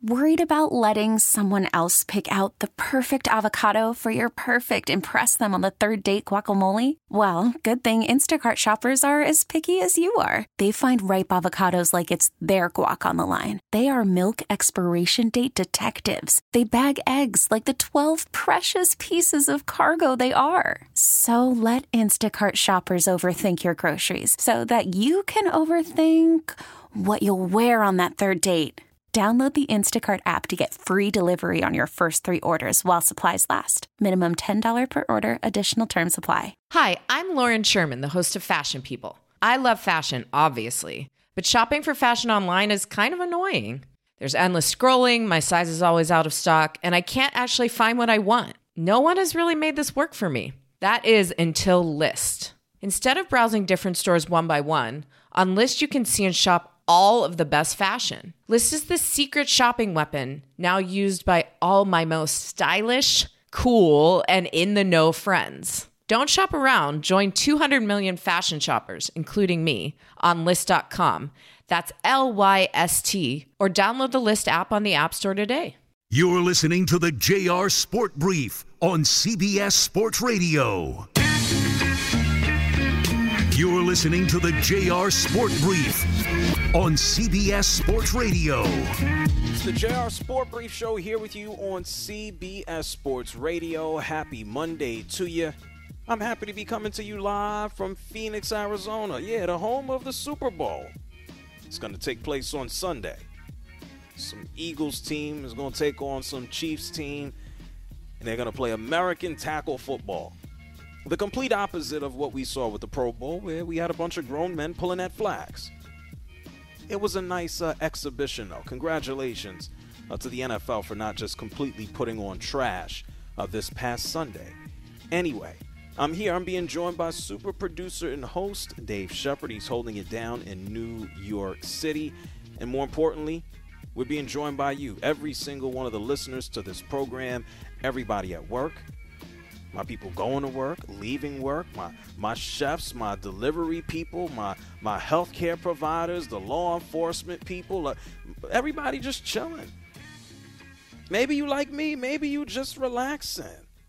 Worried about letting someone else pick out the perfect avocado for your perfect impress them on the third date guacamole? Well, good thing Instacart shoppers are as picky as you are. They find ripe avocados like it's their guac on the line. They are milk expiration date detectives. They bag eggs like the 12 precious pieces of cargo they are. So let Instacart shoppers overthink your groceries so that you can overthink what you'll wear on that third date. Download the Instacart app to get free delivery on your first 3 orders while supplies last. Minimum $10 per order. Additional terms apply. Hi, I'm Lauren Sherman, the host of Fashion People. I love fashion, obviously, but shopping for fashion online is kind of annoying. There's endless scrolling, my size is always out of stock, and I can't actually find what I want. No one has really made this work for me. That is until Lyst. Instead of browsing different stores one by one, on Lyst you can see and shop all of the best fashion. Lyst is the secret shopping weapon now used by all my most stylish, cool, and in-the-know friends. Don't shop around. Join 200 million fashion shoppers, including me, on Lyst.com. That's Lyst, or download the Lyst app on the App Store today. You're listening to the JR Sport Brief on CBS Sports Radio. You're listening to the JR Sport Brief on CBS Sports Radio. It's the JR Sport Brief Show here with you on CBS Sports Radio. Happy Monday to you. I'm happy to be coming to you live from Phoenix, Arizona. Yeah, the home of the Super Bowl. It's going to take place on Sunday. Some Eagles team is going to take on some Chiefs team, and they're going to play American tackle football. The complete opposite of what we saw with the Pro Bowl, where we had a bunch of grown men pulling at flags. It was a nice exhibition, though. Congratulations to the NFL for not just completely putting on trash this past Sunday. Anyway, I'm here. I'm being joined by super producer and host Dave Shepard. He's holding it down in New York City. And more importantly, we're being joined by you, every single one of the listeners to this program, everybody at work, my people going to work, leaving work, my chefs, my delivery people, my healthcare providers, the law enforcement people, everybody just chilling. Maybe you like me, maybe you just relaxing.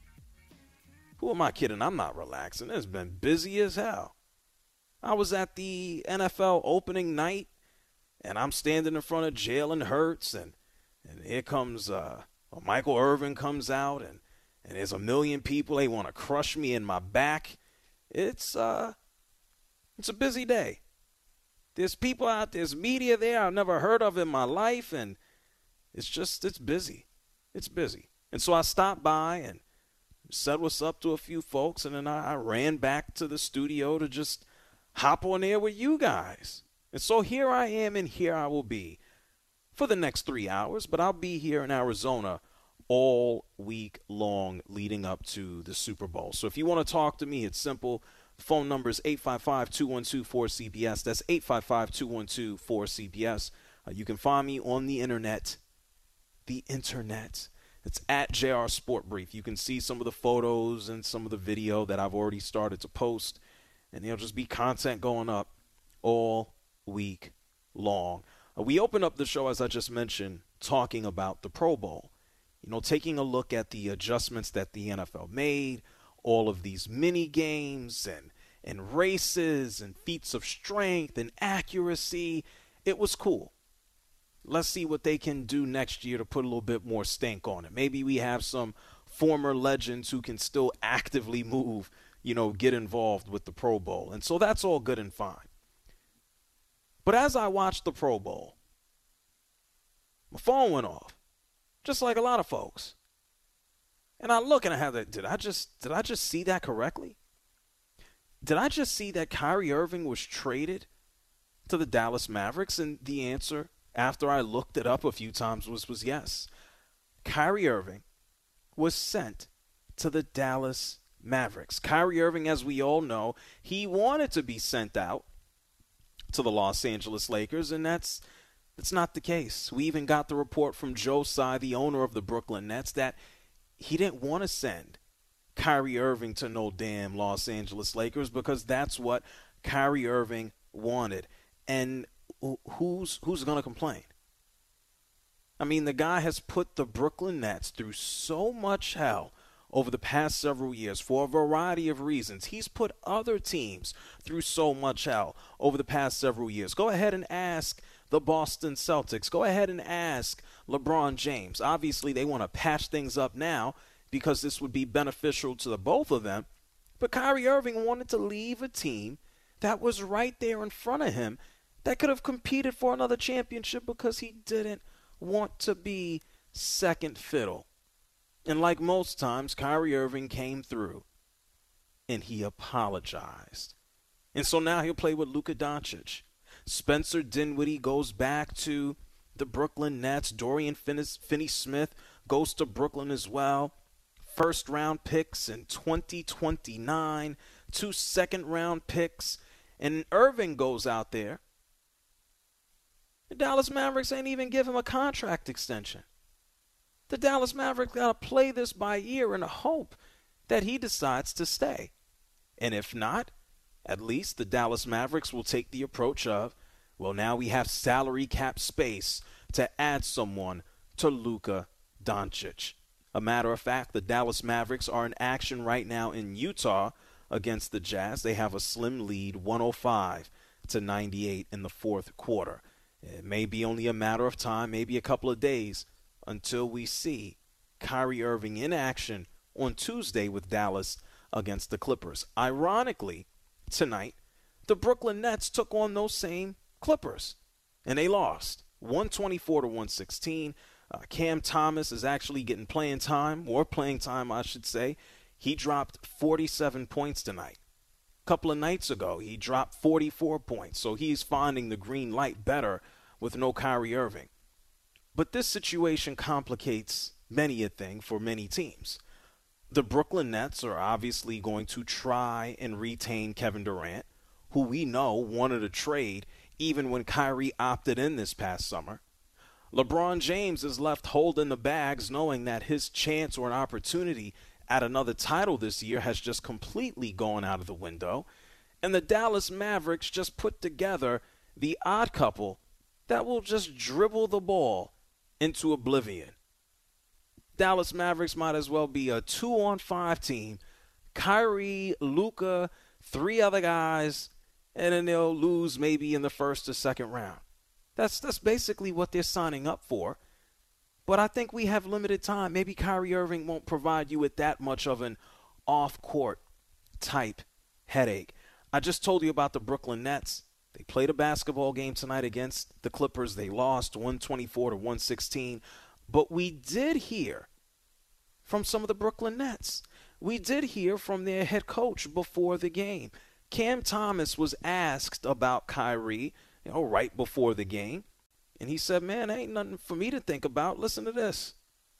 Who am I kidding? I'm not relaxing. It's been busy as hell. I was at the NFL opening night, and I'm standing in front of Jalen Hurts, and here comes Michael Irvin comes out, and there's a million people. They want to crush me in my back. It's a busy day. There's people out, there's media there I've never heard of in my life, and it's busy. It's busy. And so I stopped by and said what's up to a few folks, and then I ran back to the studio to just hop on air with you guys. And so here I am, and here I will be for the next 3 hours, but I'll be here in Arizona all week long leading up to the Super Bowl. So if you want to talk to me, it's simple. The phone number is 855-212-4CBS. That's 855-212-4CBS. You can find me on the internet. It's at JR Sport Brief. You can see some of the photos and some of the video that I've already started to post, and there'll just be content going up all week long. We open up the show, as I just mentioned, talking about the Pro Bowl. You know, taking a look at the adjustments that the NFL made, all of these mini games and races and feats of strength and accuracy. It was cool. Let's see what they can do next year to put a little bit more stink on it. Maybe we have some former legends who can still actively move, get involved with the Pro Bowl. And so that's all good and fine. But as I watched the Pro Bowl, my phone went off. Just like a lot of folks. And I look and I have that, did I just see that correctly? Did I just see that Kyrie Irving was traded to the Dallas Mavericks? And the answer, after I looked it up a few times, was yes. Kyrie Irving was sent to the Dallas Mavericks. Kyrie Irving, as we all know, he wanted to be sent out to the Los Angeles Lakers, and that's not the case. We even got the report from Joe Tsai, the owner of the Brooklyn Nets, that he didn't want to send Kyrie Irving to no damn Los Angeles Lakers because that's what Kyrie Irving wanted. And who's going to complain? I mean, the guy has put the Brooklyn Nets through so much hell over the past several years for a variety of reasons. He's put other teams through so much hell over the past several years. Go ahead and ask the Boston Celtics. Go ahead and ask LeBron James. Obviously, they want to patch things up now because this would be beneficial to the both of them. But Kyrie Irving wanted to leave a team that was right there in front of him that could have competed for another championship because he didn't want to be second fiddle. And like most times, Kyrie Irving came through and he apologized. And so now he'll play with Luka Doncic. Spencer Dinwiddie goes back to the Brooklyn Nets. Dorian Finney-Smith goes to Brooklyn as well. First-round picks in 2029, 2 second-round picks. And Irving goes out there. The Dallas Mavericks ain't even give him a contract extension. The Dallas Mavericks got to play this by ear in the hope that he decides to stay. And if not, at least the Dallas Mavericks will take the approach of, well, now we have salary cap space to add someone to Luka Doncic. A matter of fact, the Dallas Mavericks are in action right now in Utah against the Jazz. They have a slim lead, 105-98 in the fourth quarter. It may be only a matter of time, maybe a couple of days, until we see Kyrie Irving in action on Tuesday with Dallas against the Clippers. Ironically, tonight, the Brooklyn Nets took on those same Clippers, and they lost 124-116. Cam Thomas is actually getting playing time, more playing time, I should say. He dropped 47 points tonight. A couple of nights ago, he dropped 44 points, so he's finding the green light better with no Kyrie Irving. But this situation complicates many a thing for many teams. The Brooklyn Nets are obviously going to try and retain Kevin Durant, who we know wanted a trade even when Kyrie opted in this past summer. LeBron James is left holding the bags knowing that his chance or an opportunity at another title this year has just completely gone out of the window. And the Dallas Mavericks just put together the odd couple that will just dribble the ball into oblivion. Dallas Mavericks might as well be a 2-on-5 team. Kyrie, Luka, 3 other guys, and then they'll lose maybe in the first or second round. That's basically what they're signing up for. But I think we have limited time. Maybe Kyrie Irving won't provide you with that much of an off-court type headache. I just told you about the Brooklyn Nets. They played a basketball game tonight against the Clippers. They lost 124-116. But we did hear from some of the Brooklyn Nets. We did hear from their head coach before the game. Cam Thomas was asked about Kyrie, right before the game. And he said, man, ain't nothing for me to think about. Listen to this.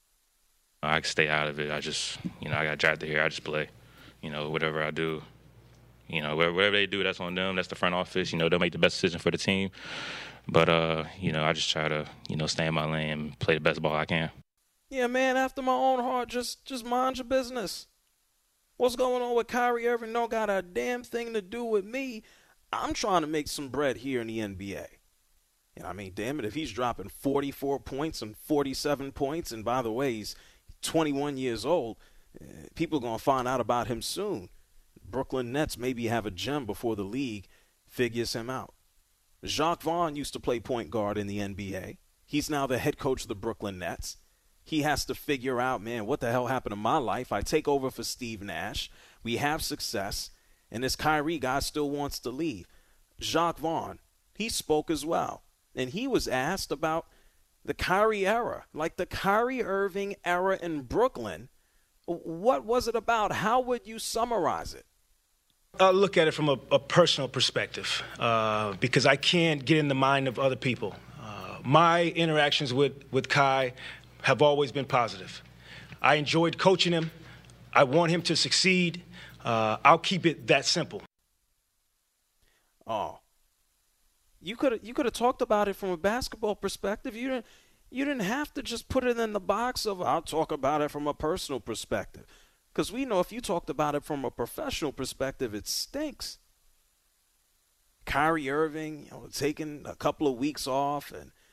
I can stay out of it. I just, I got drafted here. I just play, whatever I do. Whatever they do, that's on them. That's the front office. They'll make the best decision for the team. But, I just try to, stay in my lane and play the best ball I can. Yeah, man, after my own heart, just mind your business. What's going on with Kyrie Irving don't got a damn thing to do with me. I'm trying to make some bread here in the NBA. Damn it, if he's dropping 44 points and 47 points, and by the way, he's 21 years old, people are going to find out about him soon. Brooklyn Nets maybe have a gem before the league figures him out. Jacques Vaughn used to play point guard in the NBA. He's now the head coach of the Brooklyn Nets. He has to figure out, man, what the hell happened to my life? I take over for Steve Nash. We have success, and this Kyrie guy still wants to leave. Jacques Vaughn, he spoke as well. And he was asked about the Kyrie era, like the Kyrie Irving era in Brooklyn. What was it about? How would you summarize it? I look at it from a personal perspective because I can't get in the mind of other people. My interactions with Kai have always been positive. I enjoyed coaching him. I want him to succeed. I'll keep it that simple. Oh. You could have talked about it from a basketball perspective. You didn't have to just put it in the box of I'll talk about it from a personal perspective. Because we know if you talked about it from a professional perspective, it stinks. Kyrie Irving, taking a couple of weeks off and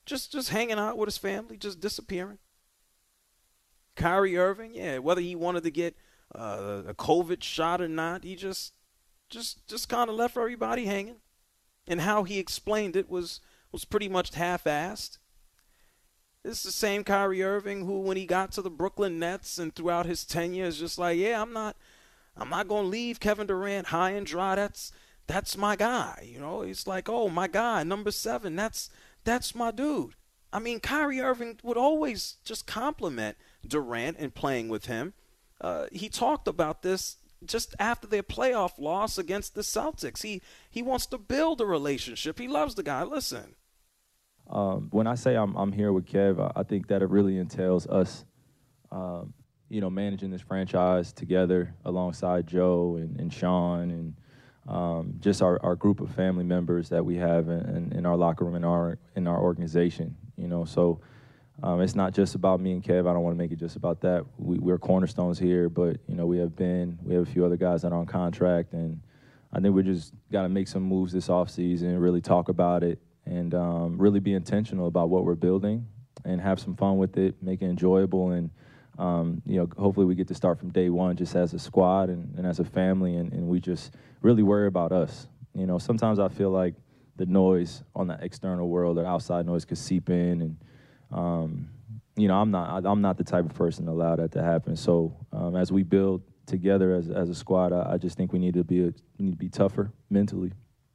just hanging out with his family, just disappearing. Kyrie Irving, yeah, whether he wanted to get a COVID shot or not, he just kind of left everybody hanging. And how he explained it was pretty much half-assed. This is the same Kyrie Irving who, when he got to the Brooklyn Nets and throughout his tenure, is just like, yeah, I'm not going to leave Kevin Durant high and dry. That's my guy. You know, he's like, oh, my guy, number 7. That's my dude. I mean, Kyrie Irving would always just compliment Durant in playing with him. He talked about this just after their playoff loss against the Celtics. He wants to build a relationship. He loves the guy. Listen. When I say I'm here with Kev, I think that it really entails us, managing this franchise together alongside Joe and Sean and just our group of family members that we have in our locker room, in our organization. So it's not just about me and Kev. I don't want to make it just about that. We're cornerstones here, but we have a few other guys that are on contract, and I think we just got to make some moves this offseason, really talk about it, and really be intentional about what we're building and have some fun with it, make it enjoyable, and hopefully we get to start from day one just as a squad and as a family, and we just really worry about us. Sometimes I feel like the noise on the external world or outside noise could seep in, and I'm not the type of person to allow that to happen. So as we build together as a squad, I just think we need to be tougher mentally,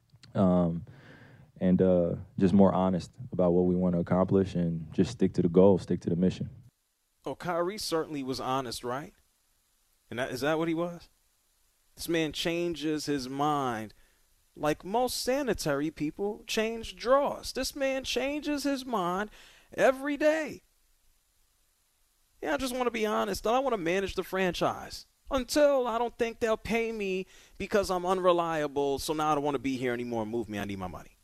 and just more honest about what we want to accomplish, and just stick to the goal, stick to the mission. Oh, Kyrie certainly was honest, right? And is that what he was? This man changes his mind like most sanitary people change drawers. This man changes his mind every day. Yeah, I just want to be honest. I don't want to manage the franchise until I don't think they'll pay me because I'm unreliable, so now I don't want to be here anymore. Move me. I need my money.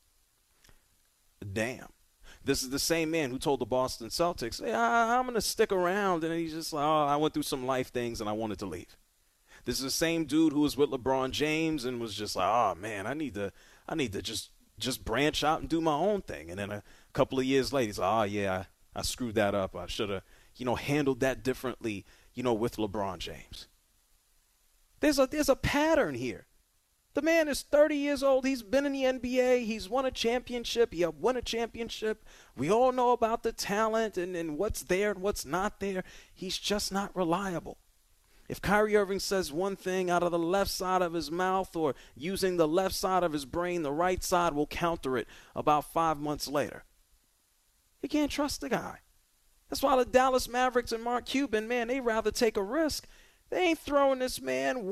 Damn. This is the same man who told the Boston Celtics, hey, I'm going to stick around, and he's just like, oh, I went through some life things and I wanted to leave. This is the same dude who was with LeBron James and was just like, oh, man, I need to just branch out and do my own thing. And then a couple of years later, he's like, oh, yeah, I screwed that up. I should have, handled that differently, with LeBron James. There's a pattern here. The man is 30 years old. He's been in the NBA. He's won a championship. He won a championship. We all know about the talent and what's there and what's not there. He's just not reliable. If Kyrie Irving says one thing out of the left side of his mouth or using the left side of his brain, the right side will counter it about 5 months later. You can't trust the guy. That's why the Dallas Mavericks and Mark Cuban, man, they rather take a risk. They ain't throwing this man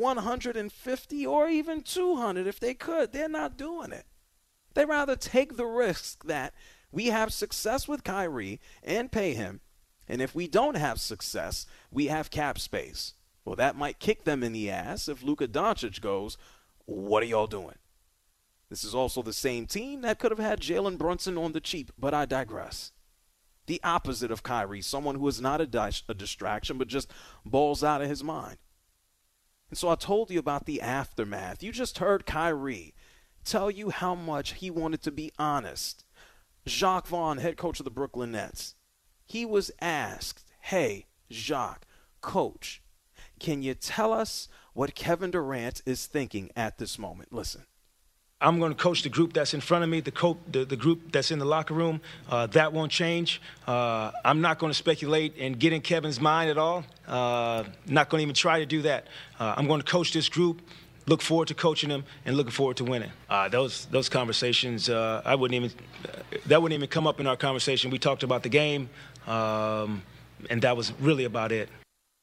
150 or even 200 if they could. They're not doing it. They rather take the risk that we have success with Kyrie and pay him, and if we don't have success, we have cap space. Well, that might kick them in the ass if Luka Doncic goes, what are y'all doing? This is also the same team that could have had Jalen Brunson on the cheap, but I digress. The opposite of Kyrie, someone who is not a distraction, but just balls out of his mind. And so I told you about the aftermath. You just heard Kyrie tell you how much he wanted to be honest. Jacques Vaughn, head coach of the Brooklyn Nets, he was asked, hey, Jacques, coach, can you tell us what Kevin Durant is thinking at this moment? Listen. I'm going to coach the group that's in front of me, the group that's in the locker room. That won't change. I'm not going to speculate and get in Kevin's mind at all. Not going to even try to do that. I'm going to coach this group, look forward to coaching them, and looking forward to winning. Those conversations, that wouldn't even come up in our conversation. We talked about the game, and that was really about it.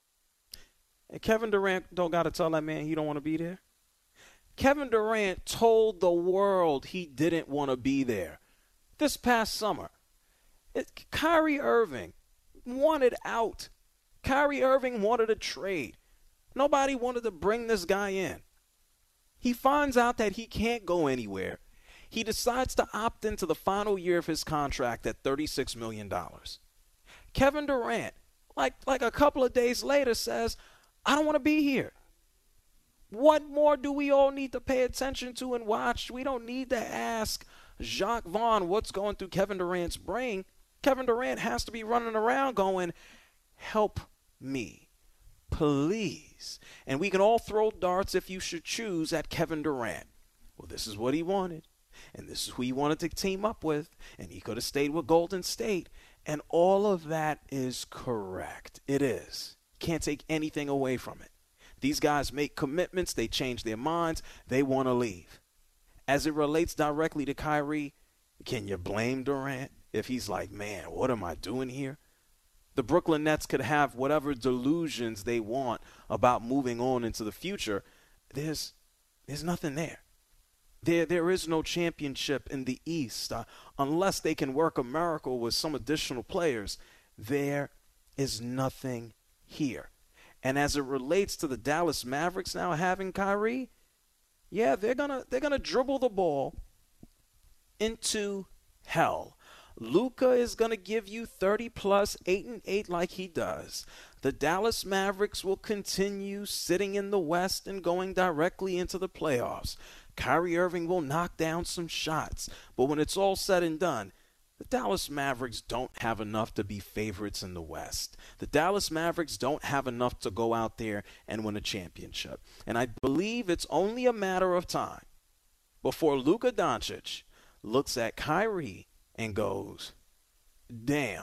And Kevin Durant don't got to tell that man he don't want to be there. Kevin Durant told the world he didn't want to be there this past summer. Kyrie Irving wanted out. Kyrie Irving wanted a trade. Nobody wanted to bring this guy in. He finds out that he can't go anywhere. He decides to opt into the final year of his contract at $36 million. Kevin Durant, like a couple of days later, says, I don't want to be here. What more do we all need to pay attention to and watch? We don't need to ask Jacques Vaughn what's going through Kevin Durant's brain. Kevin Durant has to be running around going, help me, please. And we can all throw darts, if you should choose, at Kevin Durant. Well, this is what he wanted, and this is who he wanted to team up with, and he could have stayed with Golden State. And all of that is correct. It is. Can't take anything away from it. These guys make commitments. They change their minds. They want to leave. As it relates directly to Kyrie, can you blame Durant if he's like, man, what am I doing here? The Brooklyn Nets could have whatever delusions they want about moving on into the future. There's nothing there. There is no championship in the East. Unless they can work a miracle with some additional players, there is nothing here. And as it relates to the Dallas Mavericks now having Kyrie, yeah, they're gonna dribble the ball into hell. Luka is going to give you 30 plus, 8 and 8 like he does. The Dallas Mavericks will continue sitting in the West and going directly into the playoffs. Kyrie Irving will knock down some shots. But when it's all said and done, the Dallas Mavericks don't have enough to be favorites in the West. The Dallas Mavericks don't have enough to go out there and win a championship. And I believe it's only a matter of time before Luka Doncic looks at Kyrie and goes, damn,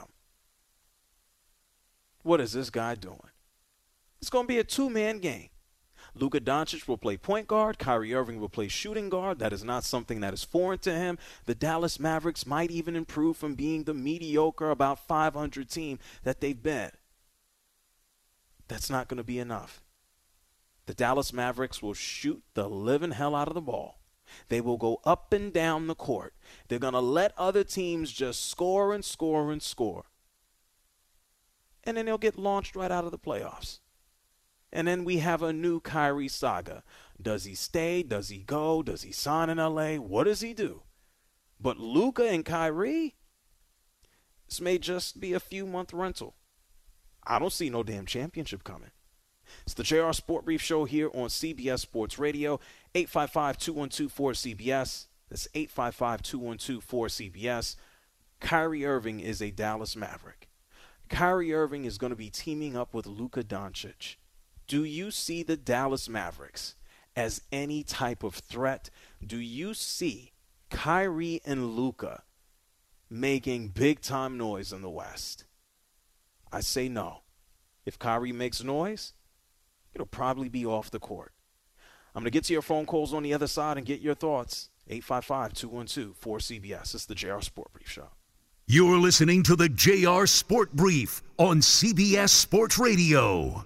what is this guy doing? It's going to be a two-man game. Luka Doncic will play point guard. Kyrie Irving will play shooting guard. That is not something that is foreign to him. The Dallas Mavericks might even improve from being the mediocre, about 500 team that they've been. That's not going to be enough. The Dallas Mavericks will shoot the living hell out of the ball. They will go up and down the court. They're going to let other teams just score and score and score. And then they'll get launched right out of the playoffs. And then we have a new Kyrie saga. Does he stay? Does he go? Does he sign in LA? What does he do? But Luka and Kyrie, this may just be a few-month rental. I don't see no damn championship coming. It's the JR Sport Brief Show here on CBS Sports Radio, 855-212-4CBS. That's 855-212-4CBS. Kyrie Irving is a Dallas Maverick. Kyrie Irving is going to be teaming up with Luka Doncic. Do you see the Dallas Mavericks as any type of threat? Do you see Kyrie and Luka making big-time noise in the West? I say no. If Kyrie makes noise, it'll probably be off the court. I'm going to get to your phone calls on the other side and get your thoughts. 855-212-4CBS. It's the JR Sport Brief Show. You're listening to the JR Sport Brief on CBS Sports Radio.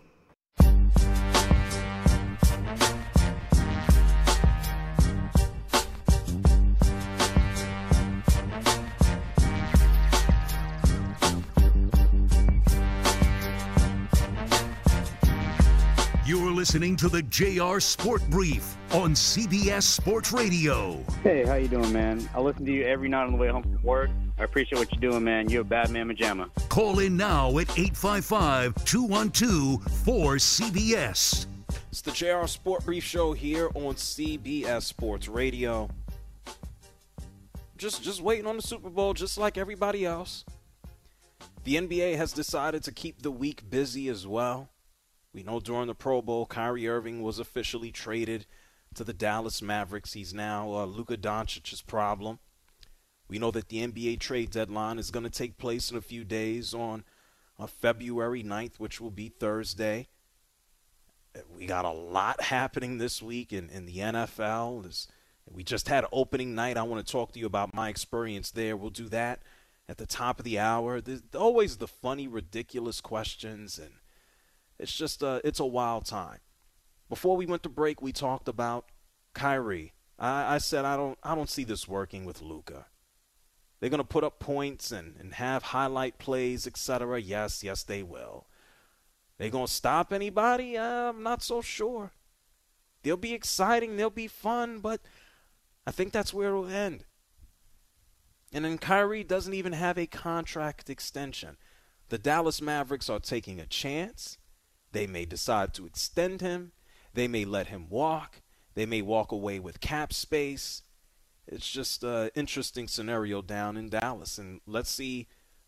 You're listening to the JR Sport Brief on CBS Sports Radio. Hey, how you doing, man? I listen to you every night on the way home from work. I appreciate what you're doing, man. You're a bad man pajama. Call in now at 855-212-4CBS. It's the JR Sport Brief Show here on CBS Sports Radio. Just waiting on the Super Bowl, just like everybody else. The NBA has decided to keep the week busy as well. We know during the Pro Bowl, Kyrie Irving was officially traded to the Dallas Mavericks. He's now Luka Doncic's problem. We know that the NBA trade deadline is going to take place in a few days on February 9th, which will be Thursday. We got a lot happening this week in the NFL. We just had opening night. I want to talk to you about my experience there. We'll do that at the top of the hour. There's always the funny, ridiculous questions, and it's just it's a wild time. Before we went to break, we talked about Kyrie. I said I don't see this working with Luka. They're going to put up points and have highlight plays, etc. Yes, they will. They going to stop anybody? I'm not so sure. They'll be exciting. They'll be fun, but I think that's where it'll end. And then Kyrie doesn't even have a contract extension. The Dallas Mavericks are taking a chance. They may decide to extend him. They may let him walk. They may walk away with cap space. It's just an interesting scenario down in Dallas. And let's see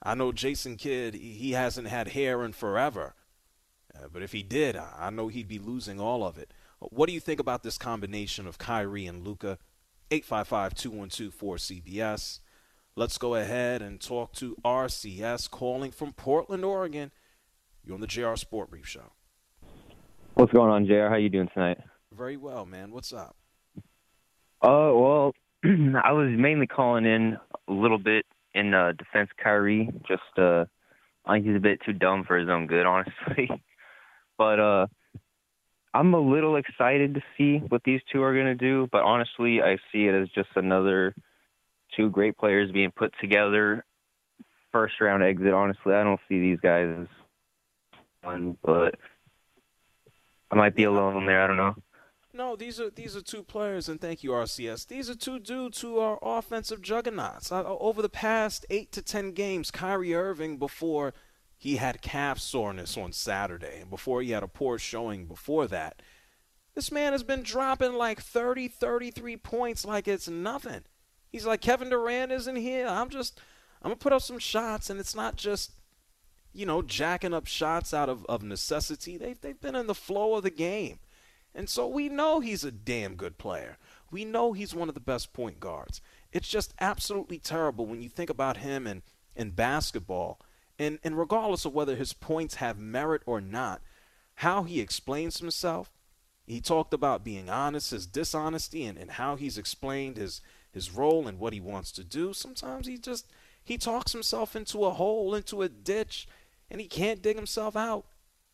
I know Jason Kidd, he hasn't had hair in forever. But if he did, I know he'd be losing all of it. What do you think about this combination of Kyrie and Luka? 855-212-4CBS. Let's go ahead and talk to RCS calling from Portland, Oregon. You're on the JR Sport Brief Show. What's going on, JR? How you doing tonight? Very well, man. What's up? Well, I was mainly calling in a little bit in defense of Kyrie. Just, I think he's a bit too dumb for his own good, honestly. But I'm a little excited to see what these two are going to do. But honestly, I see it as just another two great players being put together. First-round exit, honestly. I don't see these guys as fun, but I might be alone there. I don't know. No, these are two players, and thank you, RCS. These are two dudes who are offensive juggernauts. Over the past 8 to 10 games, Kyrie Irving, before he had calf soreness on Saturday, and before he had a poor showing before that, this man has been dropping like 30, 33 points like it's nothing. He's like, Kevin Durant isn't here. I'm going to put up some shots, and it's not just, jacking up shots out of necessity. They've been in the flow of the game. And so we know he's a damn good player. We know he's one of the best point guards. It's just absolutely terrible when you think about him in basketball. And regardless of whether his points have merit or not, how he explains himself. He talked about being honest, his dishonesty, and how he's explained his role and what he wants to do. Sometimes he talks himself into a hole, into a ditch, and he can't dig himself out.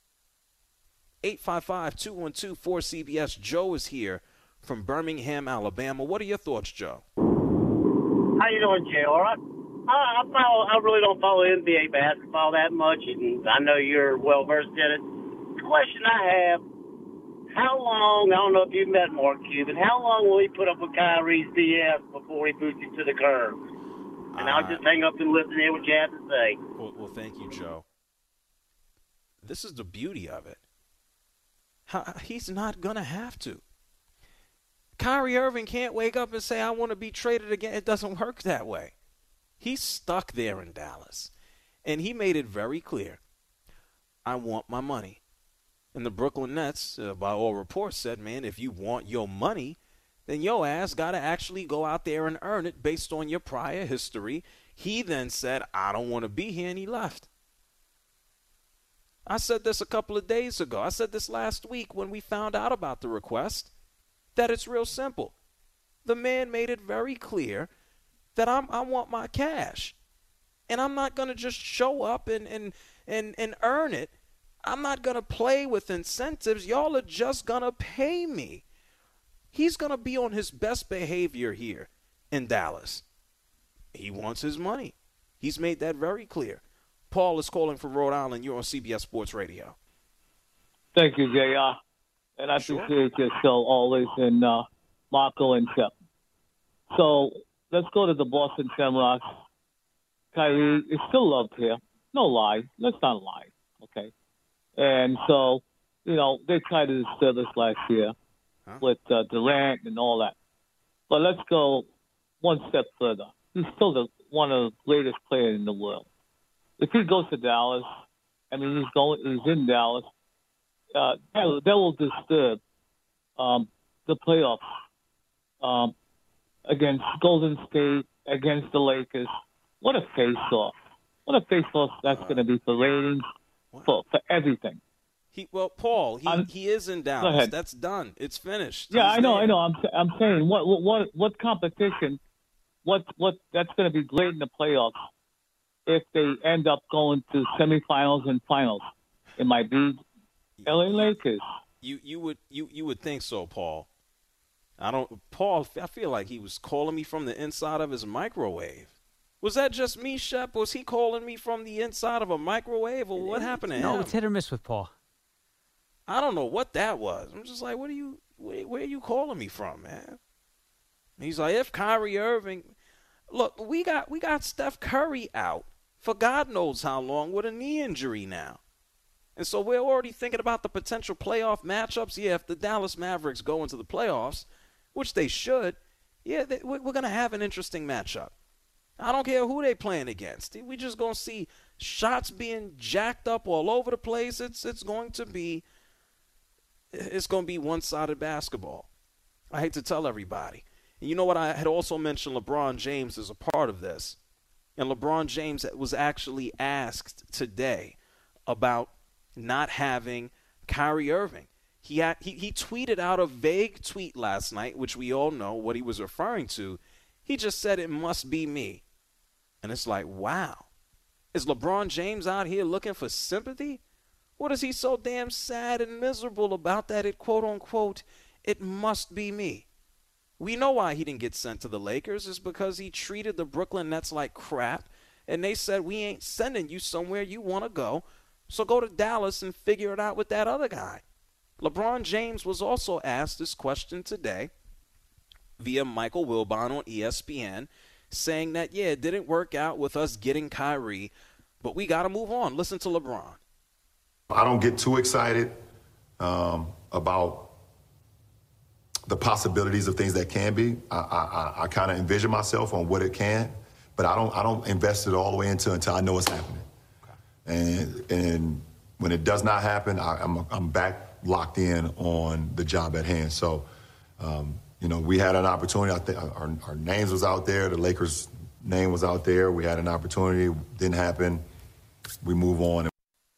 855-212-4CBS. Joe is here from Birmingham, Alabama. What are your thoughts, Joe? How you doing, Jay? All right. I really don't follow NBA basketball that much, and I know you're well versed in it. The question I have: how long? I don't know if you've met Mark Cuban. How long will he put up with Kyrie's BS before he boots him to the curb? And I'll just hang up and listen to what you have to say. Well, thank you, Joe. This is the beauty of it. He's not going to have to. Kyrie Irving can't wake up and say, I want to be traded again. It doesn't work that way. He's stuck there in Dallas. And he made it very clear, I want my money. And the Brooklyn Nets, by all reports, said, man, if you want your money, then your ass got to actually go out there and earn it based on your prior history. He then said, I don't want to be here, and he left. I said this a couple of days ago. I said this last week when we found out about the request, that it's real simple. The man made it very clear that I want my cash. And I'm not going to just show up and earn it. I'm not going to play with incentives. Y'all are just going to pay me. He's going to be on his best behavior here in Dallas. He wants his money. He's made that very clear. Paul is calling from Rhode Island. You're on CBS Sports Radio. Thank you, JR. And I appreciate your show always, and Marco and Chip. So let's go to the Boston Shamrocks. Kyrie is still loved here. No lie. Let's not lie. Okay. And so, they tried to disturb us last year with Durant and all that. But let's go one step further. He's still one of the greatest players in the world. If he goes to Dallas, he's in Dallas, that will disturb the playoffs against Golden State, against the Lakers. What a face-off. What a face-off that's going to be for ratings, for everything. Paul, he is in Dallas. Go ahead. That's done. It's finished. Yeah, I know. I'm saying what competition, what that's going to be great in the playoffs. If they end up going to semifinals and finals, it might be LA Lakers. You would think so, Paul. I feel like he was calling me from the inside of his microwave. Was that just me, Shep? Was he calling me from the inside of a microwave, or what happened to him? No, it's hit or miss with Paul. I don't know what that was. I'm just like, where are you calling me from, man? And he's like, if Kyrie Irving, look, we got Steph Curry out for God knows how long with a knee injury now. And so we're already thinking about the potential playoff matchups. Yeah, if the Dallas Mavericks go into the playoffs, which they should, we're going to have an interesting matchup. I don't care who they playing against. We just going to see shots being jacked up all over the place. It's going to be one-sided basketball. I hate to tell everybody. And you know what? I had also mentioned LeBron James as a part of this. And LeBron James was actually asked today about not having Kyrie Irving. He tweeted out a vague tweet last night, which we all know what he was referring to. He just said, "It must be me." And it's like, wow. Is LeBron James out here looking for sympathy? What is he so damn sad and miserable about that it, quote unquote, "it must be me"? We know why he didn't get sent to the Lakers. It's because he treated the Brooklyn Nets like crap. And they said, "We ain't sending you somewhere you want to go. So go to Dallas and figure it out with that other guy." LeBron James was also asked this question today via Michael Wilbon on ESPN, saying that, yeah, it didn't work out with us getting Kyrie, but we got to move on. Listen to LeBron. I don't get too excited about the possibilities of things that can be. I kind of envision myself on what it can, but I don't invest it all the way into until I know it's happening. Okay. And when it does not happen, I'm back locked in on the job at hand. So, we had an opportunity. I think our names was out there. The Lakers' name was out there. We had an opportunity. Didn't happen. We move on.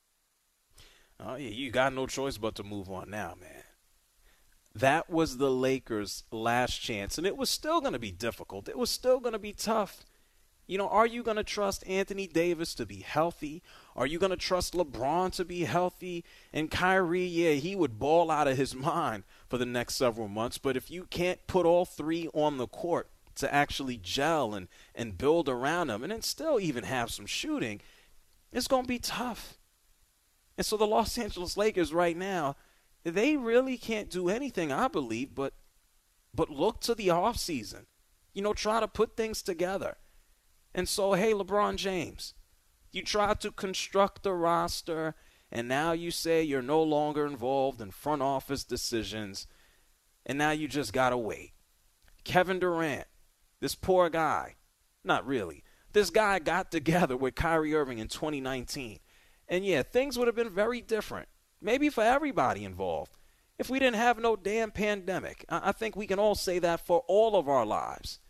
Oh, yeah, you got no choice but to move on now, man. That was the Lakers' last chance, and it was still going to be difficult. It was still going to be tough. Are you going to trust Anthony Davis to be healthy? Are you going to trust LeBron to be healthy? And Kyrie, yeah, he would ball out of his mind for the next several months. But if you can't put all three on the court to actually gel and build around them and then still even have some shooting, it's going to be tough. And so the Los Angeles Lakers right now, they really can't do anything, I believe, but look to the offseason. Try to put things together. And so, hey, LeBron James, you tried to construct a roster, and now you say you're no longer involved in front office decisions, and now you just got to wait. Kevin Durant, this poor guy, not really. This guy got together with Kyrie Irving in 2019. And, yeah, things would have been very different, maybe for everybody involved, if we didn't have no damn pandemic. I think we can all say that for all of our lives.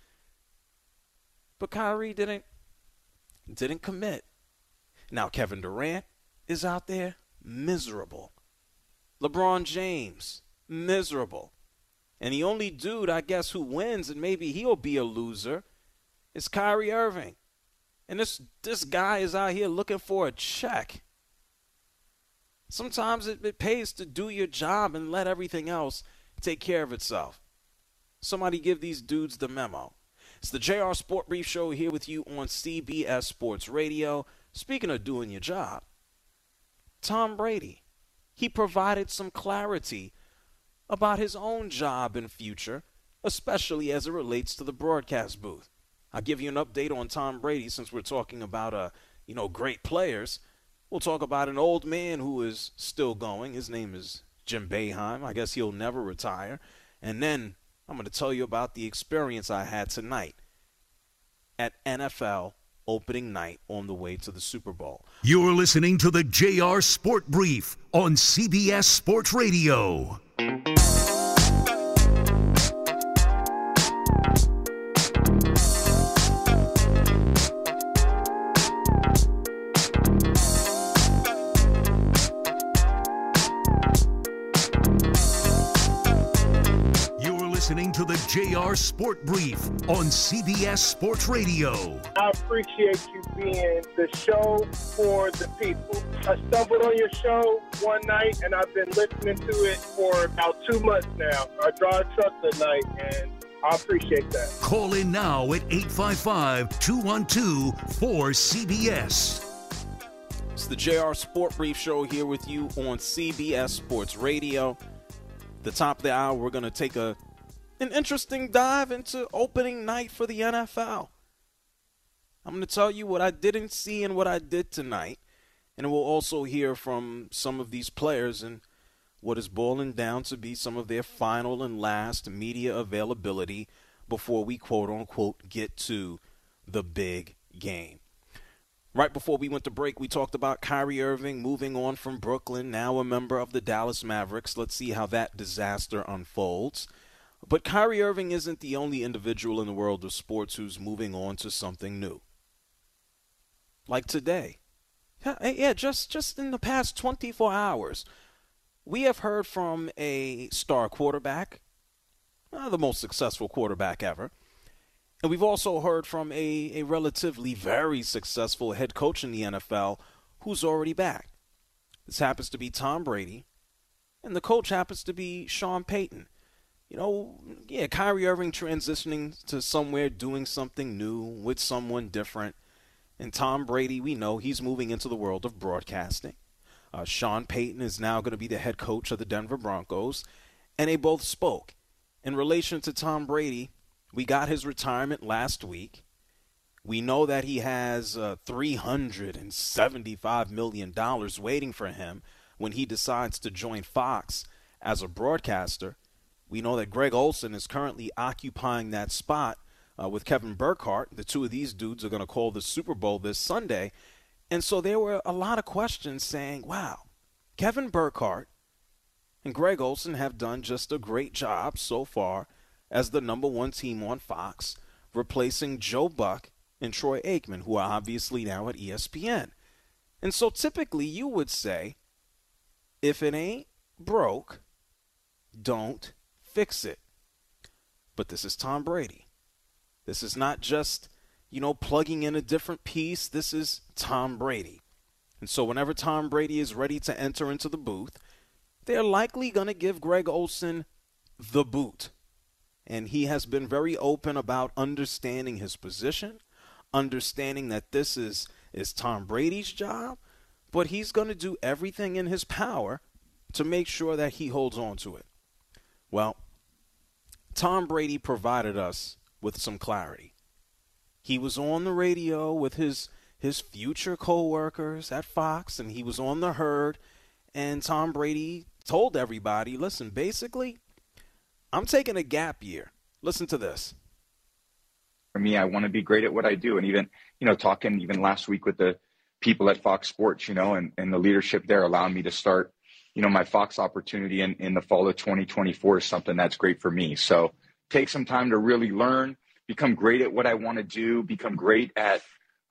But Kyrie didn't commit. Now Kevin Durant is out there miserable. LeBron James, miserable. And the only dude, I guess, who wins, and maybe he'll be a loser, is Kyrie Irving. And this guy is out here looking for a check. Sometimes it pays to do your job and let everything else take care of itself. Somebody give these dudes the memo. It's the JR Sport Brief Show here with you on CBS Sports Radio. Speaking of doing your job, Tom Brady, he provided some clarity about his own job and future, especially as it relates to the broadcast booth. I'll give you an update on Tom Brady since we're talking about, great players. We'll talk about an old man who is still going. His name is Jim Boeheim. I guess he'll never retire. And then I'm going to tell you about the experience I had tonight at NFL opening night on the way to the Super Bowl. You're listening to the JR Sport Brief on CBS Sports Radio. Listening to the JR Sport Brief on CBS Sports Radio. I appreciate you being the show for the people. I stumbled on your show one night, and I've been listening to it for about 2 months now. I drive truck at night, and I appreciate that. Call in now at 855-212-4CBS. It's the JR Sport Brief Show here with you on CBS Sports Radio. The top of the hour, we're going to take an interesting dive into opening night for the NFL. I'm going to tell you what I didn't see and what I did tonight. And we'll also hear from some of these players and what is boiling down to be some of their final and last media availability before we, quote-unquote, get to the big game. Right before we went to break, we talked about Kyrie Irving moving on from Brooklyn, now a member of the Dallas Mavericks. Let's see how that disaster unfolds. But Kyrie Irving isn't the only individual in the world of sports who's moving on to something new. Like today. Yeah, just in the past 24 hours, we have heard from a star quarterback, the most successful quarterback ever. And we've also heard from a relatively very successful head coach in the NFL who's already back. This happens to be Tom Brady, and the coach happens to be Sean Payton. Kyrie Irving transitioning to somewhere, doing something new with someone different. And Tom Brady, we know he's moving into the world of broadcasting. Sean Payton is now going to be the head coach of the Denver Broncos. And they both spoke. In relation to Tom Brady, we got his retirement last week. We know that he has $375 million waiting for him when he decides to join Fox as a broadcaster. We know that Greg Olsen is currently occupying that spot with Kevin Burkhardt. The two of these dudes are going to call the Super Bowl this Sunday. And so there were a lot of questions saying, wow, Kevin Burkhardt and Greg Olsen have done just a great job so far as the number one team on Fox, replacing Joe Buck and Troy Aikman, who are obviously now at ESPN. And so typically you would say, if it ain't broke, don't fix it. But this is Tom Brady. This is not just, plugging in a different piece. This is Tom Brady. And so whenever Tom Brady is ready to enter into the booth, they're likely going to give Greg Olsen the boot. And he has been very open about understanding his position, understanding that this is Tom Brady's job, but he's going to do everything in his power to make sure that he holds on to it. Well, Tom Brady provided us with some clarity. He was on the radio with his future co-workers at Fox, and he was on the herd, and Tom Brady told everybody, listen, basically, I'm taking a gap year. Listen to this. For me, I want to be great at what I do. And even, talking even last week with the people at Fox Sports, and the leadership there allowing me to start, my Fox opportunity in the fall of 2024 is something that's great for me. So take some time to really learn, become great at what I want to do, become great at,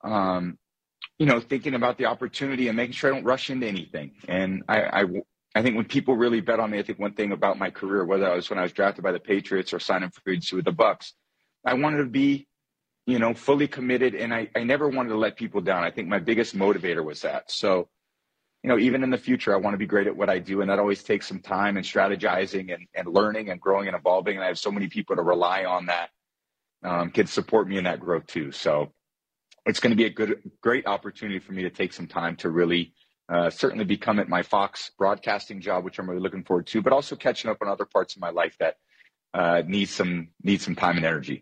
thinking about the opportunity and making sure I don't rush into anything. And I think when people really bet on me, I think one thing about my career, whether I was when I was drafted by the Patriots or signing free agency with the Bucks, I wanted to be, fully committed, and I never wanted to let people down. I think my biggest motivator was that. So, even in the future, I want to be great at what I do, and that always takes some time and strategizing and learning and growing and evolving. And I have so many people to rely on that can support me in that growth too. So it's going to be a great opportunity for me to take some time to really certainly become at my Fox broadcasting job, which I'm really looking forward to, but also catching up on other parts of my life that need some time and energy.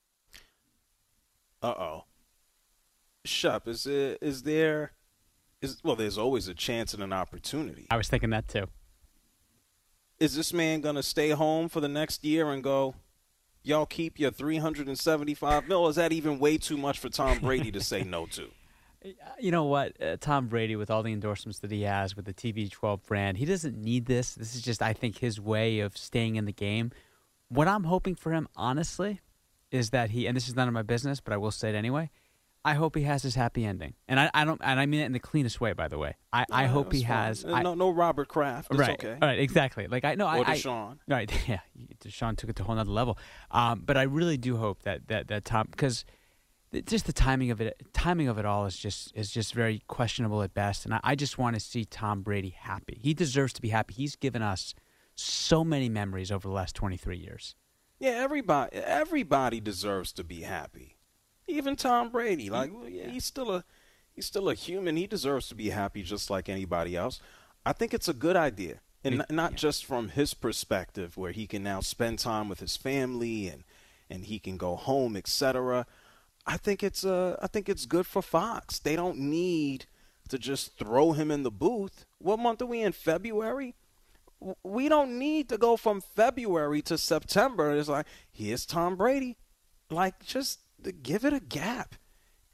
Shep, there's always a chance and an opportunity. I was thinking that too. Is this man going to stay home for the next year and go, y'all keep your $375 million? Is that even way too much for Tom Brady to say no to? You know what? Tom Brady, with all the endorsements that he has with the TB12 brand, he doesn't need this. This is just, I think, his way of staying in the game. What I'm hoping for him, honestly, is that and this is none of my business, but I will say it anyway, I hope he has his happy ending. And I mean it in the cleanest way, by the way. I hope he has. No Robert Kraft. It's right. Okay. All right. Exactly. Or Deshaun. Right. Yeah. Deshaun took it to a whole nother level. But I really do hope that Tom, because just the timing of it all is just very questionable at best. And I just want to see Tom Brady happy. He deserves to be happy. He's given us so many memories over the last 23 years. Yeah. Everybody deserves to be happy. Even Tom Brady, he's still a human. He deserves to be happy just like anybody else. I think it's a good idea, and not just from his perspective, where he can now spend time with his family and he can go home, etc. I think it's good for Fox. They don't need to just throw him in the booth. What month are we in? February? We don't need to go from February to September. It's like, here's Tom Brady. Just give it a gap.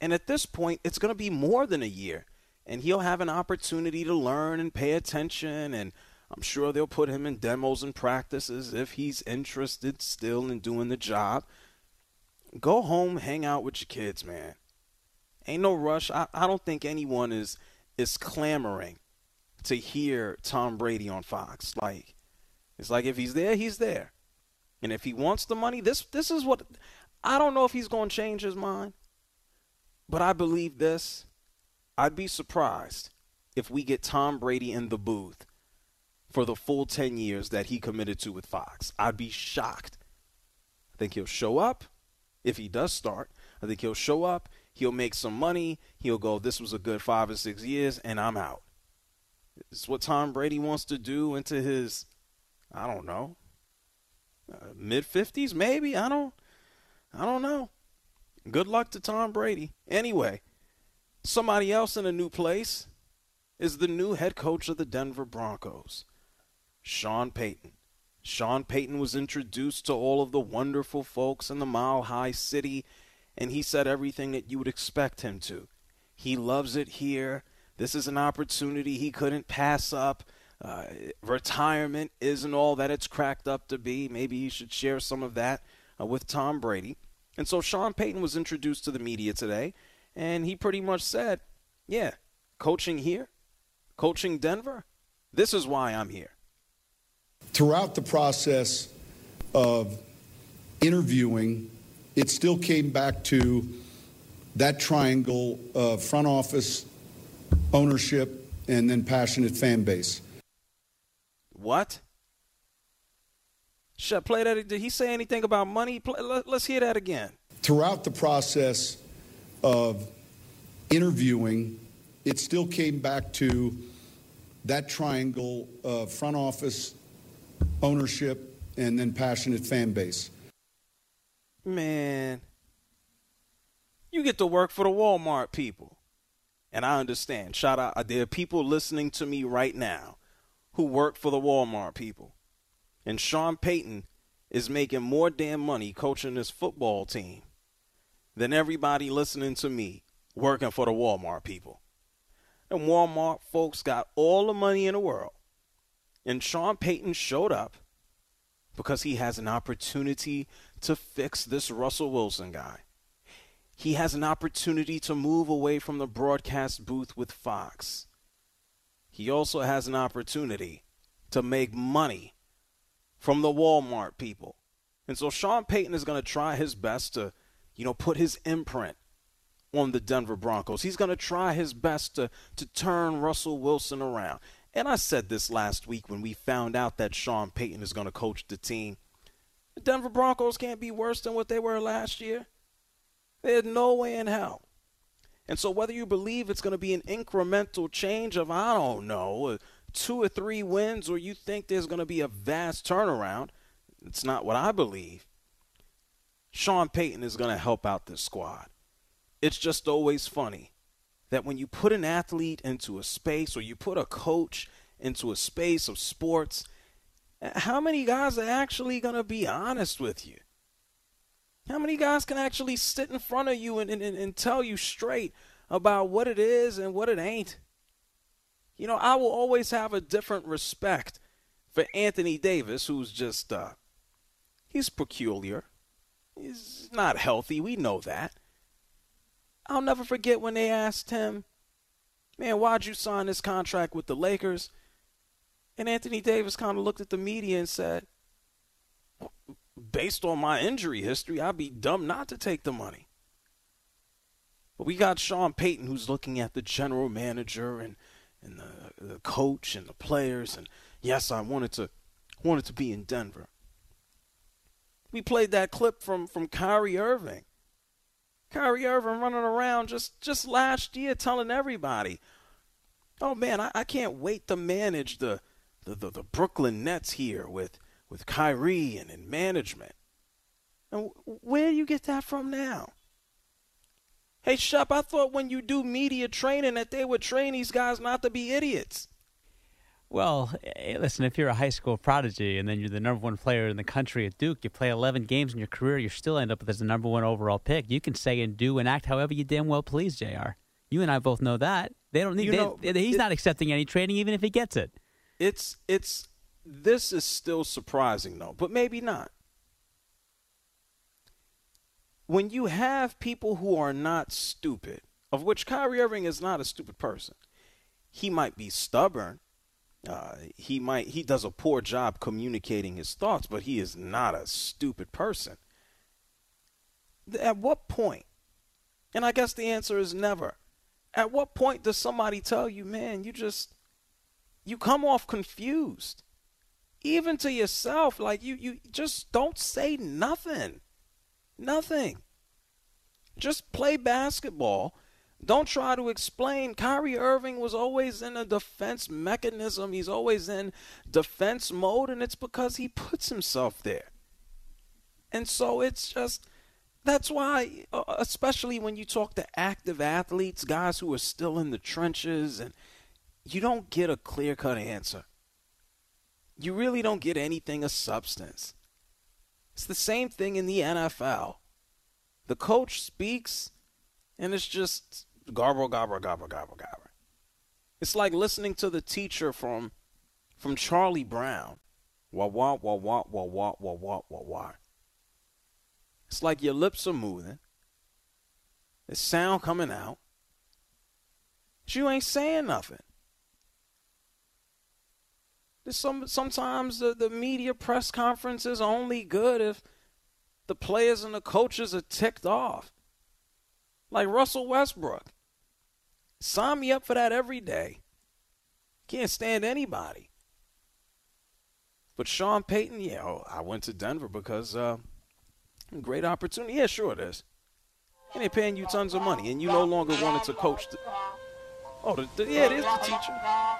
And at this point, it's going to be more than a year. And he'll have an opportunity to learn and pay attention. And I'm sure they'll put him in demos and practices if he's interested still in doing the job. Go home, hang out with your kids, man. Ain't no rush. I don't think anyone is clamoring to hear Tom Brady on Fox. Like, it's like if he's there, he's there. And if he wants the money, this is what – I don't know if he's going to change his mind. But I believe this. I'd be surprised if we get Tom Brady in the booth for the full 10 years that he committed to with Fox. I'd be shocked. I think he'll show up if he does start. I think he'll show up. He'll make some money. He'll go, this was a good 5 or 6 years, and I'm out. It's what Tom Brady wants to do into his, I don't know, mid-50s maybe? I don't know. Good luck to Tom Brady. Anyway, somebody else in a new place is the new head coach of the Denver Broncos, Sean Payton. Sean Payton was introduced to all of the wonderful folks in the Mile High City, and he said everything that you would expect him to. He loves it here. This is an opportunity he couldn't pass up. Retirement isn't all that it's cracked up to be. Maybe he should share some of that with Tom Brady. And so Sean Payton was introduced to the media today, and he pretty much said, yeah, coaching here, coaching Denver, this is why I'm here. Throughout the process of interviewing, it still came back to that triangle of front office, ownership, and then passionate fan base. What? Shep, play that. Did he say anything about money? Let's hear that again. Throughout the process of interviewing, it still came back to that triangle of front office, ownership, and then passionate fan base. Man, you get to work for the Walmart people. And I understand. Shout out. There are people listening to me right now who work for the Walmart people. And Sean Payton is making more damn money coaching this football team than everybody listening to me working for the Walmart people. And Walmart folks got all the money in the world. And Sean Payton showed up because he has an opportunity to fix this Russell Wilson guy. He has an opportunity to move away from the broadcast booth with Fox. He also has an opportunity to make money from the Walmart people. And so Sean Payton is going to try his best to, put his imprint on the Denver Broncos. He's going to try his best to turn Russell Wilson around. And I said this last week when we found out that Sean Payton is going to coach the team. The Denver Broncos can't be worse than what they were last year. There's no way in hell. And so whether you believe it's going to be an incremental change of, 2 or 3 wins, or you think there's going to be a vast turnaround, it's not what I believe. Sean Payton is going to help out this squad. It's just always funny that when you put an athlete into a space, or you put a coach into a space of sports, how many guys are actually going to be honest with you? How many guys can actually sit in front of you and tell you straight about what it is and what it ain't? I will always have a different respect for Anthony Davis, who's just, he's peculiar. He's not healthy. We know that. I'll never forget when they asked him, man, why'd you sign this contract with the Lakers? And Anthony Davis kind of looked at the media and said, based on my injury history, I'd be dumb not to take the money. But we got Sean Payton, who's looking at the general manager and the coach and the players. And yes, I wanted to be in Denver. We played that clip from Kyrie Irving. Kyrie Irving running around just last year telling everybody, oh man, I can't wait to manage the Brooklyn Nets here with Kyrie and in management. And where do you get that from now? Hey, Shep, I thought when you do media training that they would train these guys not to be idiots. Well, listen, if you're a high school prodigy and then you're the number one player in the country at Duke, you play 11 games in your career, you still end up as the number one overall pick. You can say and do and act however you damn well please, JR. You and I both know that. They don't need. He's not accepting any training, even if he gets it. This is still surprising, though, but maybe not. When you have people who are not stupid, of which Kyrie Irving is not a stupid person, he might be stubborn. He does a poor job communicating his thoughts, but he is not a stupid person. At what point? And I guess the answer is never. At what point does somebody tell you, man, you come off confused, even to yourself? Like you just don't say nothing. Nothing. Just play basketball. Don't try to explain. Kyrie Irving was always in a defense mechanism. He's always in defense mode, and it's because he puts himself there. And so it's just, that's why, especially when you talk to active athletes, guys who are still in the trenches, and you don't get a clear-cut answer. You really don't get anything of substance. It's the same thing in the NFL. The coach speaks, and it's just garble, garble, garble, garble, garble. It's like listening to the teacher from Charlie Brown. Wah, wah, wah, wah, wah, wah, wah, wah, wah, wah. It's like your lips are moving. There's sound coming out. But you ain't saying nothing. Sometimes the media press conference is only good if the players and the coaches are ticked off. Like Russell Westbrook. Sign me up for that every day. Can't stand anybody. But Sean Payton, I went to Denver because great opportunity. Yeah, sure it is. And they're paying you tons of money, and you no longer wanted to coach. It is the teacher.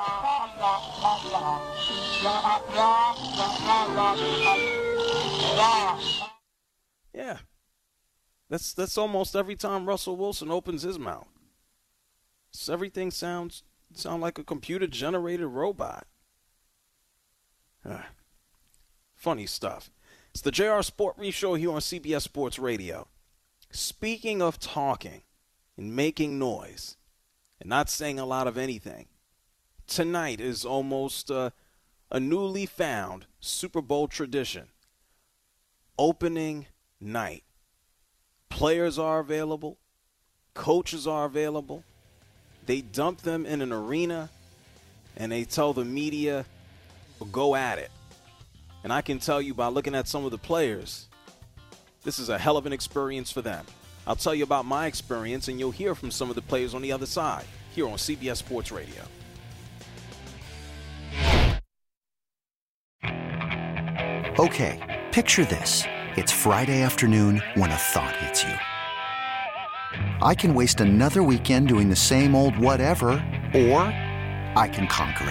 Yeah. That's almost every time Russell Wilson opens his mouth. So everything sound like a computer-generated robot. Funny stuff. It's the JR Sport Brief Show here on CBS Sports Radio. Speaking of talking and making noise and not saying a lot of anything, tonight is almost a newly found Super Bowl tradition. Opening night. Players are available. Coaches are available. They dump them in an arena, and they tell the media, go at it. And I can tell you by looking at some of the players, this is a hell of an experience for them. I'll tell you about my experience, and you'll hear from some of the players on the other side here on CBS Sports Radio. Okay, picture this. It's Friday afternoon when a thought hits you. I can waste another weekend doing the same old whatever, or I can conquer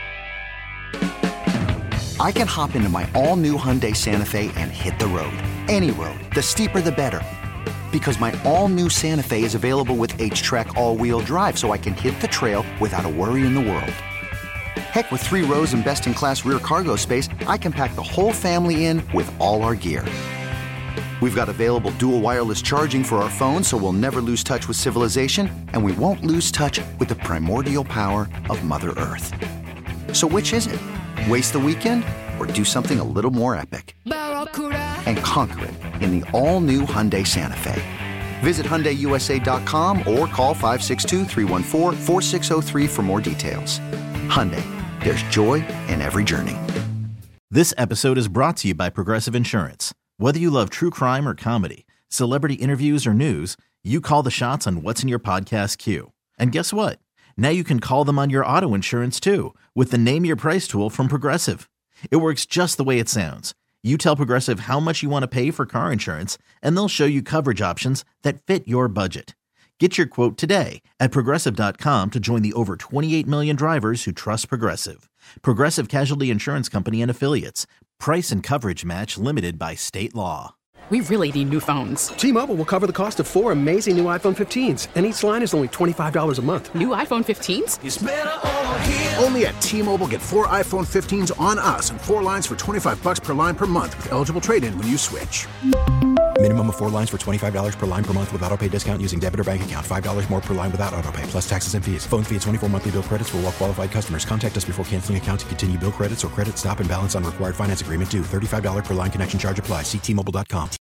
it. I can hop into my all-new Hyundai Santa Fe and hit the road. Any road. The steeper, the better. Because my all-new Santa Fe is available with H-Track all-wheel drive, so I can hit the trail without a worry in the world. Heck, with 3 rows and best-in-class rear cargo space, I can pack the whole family in with all our gear. We've got available dual wireless charging for our phones, so we'll never lose touch with civilization, and we won't lose touch with the primordial power of Mother Earth. So which is it? Waste the weekend or do something a little more epic? And conquer it in the all-new Hyundai Santa Fe. Visit HyundaiUSA.com or call 562-314-4603 for more details. Hyundai, there's joy in every journey. This episode is brought to you by Progressive Insurance. Whether you love true crime or comedy, celebrity interviews or news, you call the shots on what's in your podcast queue. And guess what? Now you can call them on your auto insurance too with the Name Your Price tool from Progressive. It works just the way it sounds. You tell Progressive how much you want to pay for car insurance, and they'll show you coverage options that fit your budget. Get your quote today at Progressive.com to join the over 28 million drivers who trust Progressive. Progressive Casualty Insurance Company and Affiliates. Price and coverage match limited by state law. We really need new phones. T-Mobile will cover the cost of 4 amazing new iPhone 15s, and each line is only $25 a month. New iPhone 15s? It's better over here. Only at T-Mobile, get 4 iPhone 15s on us and 4 lines for $25 per line per month with eligible trade-in when you switch. Minimum of 4 lines for $25 per line per month with autopay discount using debit or bank account. $5 more per line without autopay, plus taxes and fees. Phone fee at 24 monthly bill credits for well-qualified customers. Contact us before canceling account to continue bill credits or credit stop and balance on required finance agreement due. $35 per line connection charge applies. See T-Mobile.com.